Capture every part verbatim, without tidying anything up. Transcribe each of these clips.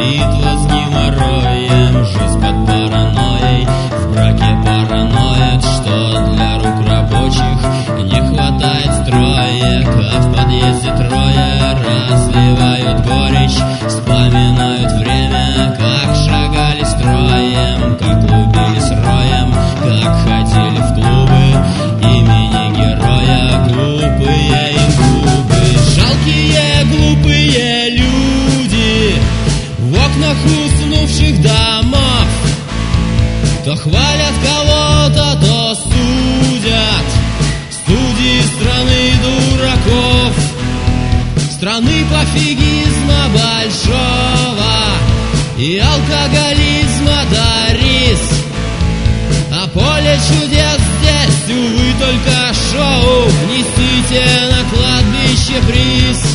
битва с геморроем, жизнь под паранойей, в браке параноид, что для рук рабочих не хватает строек, а в подъезде трое разливают горечь, вспоминают время, как шагали строем, как клубились роем, как ходили в клубы имени героя, глупые и губы, жалкие глупые люди в окнах уснувших домов, то хвалят кого-то, то судят, студии страны дураков, страны пофигизма большого и алкоголизма до рис. А поле чудес здесь, увы, только шоу, несите на кладбище приз.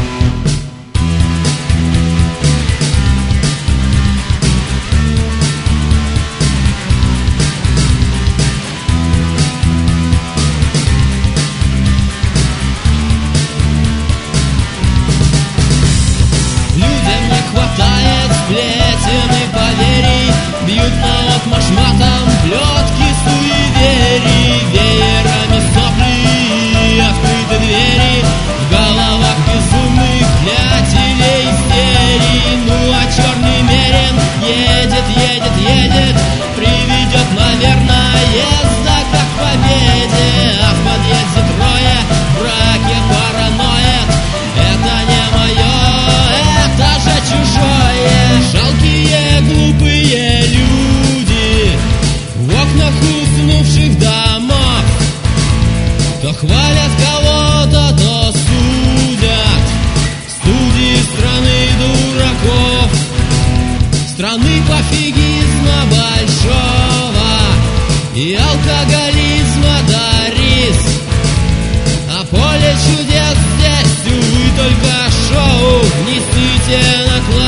Людям не хватает сплетен и поверий, бьют наотмашь матом плетки суеверий, веерами сопли, открыты двери, в головах безумных клятелей истерий. Ну а черный мерин едет, едет, едет, приведет, наверное, езда как к победе, а в подъезде трое, в браке параноид, это не мое, это же чужое. Жалкие глупые люди в окнах уснувших домов, то хвалят кого-то, то судят, студии страны дураков, страны пофигизма большого и алкоголизма до рис. А поле чудес здесь, увы, только шоу, несите на кладбище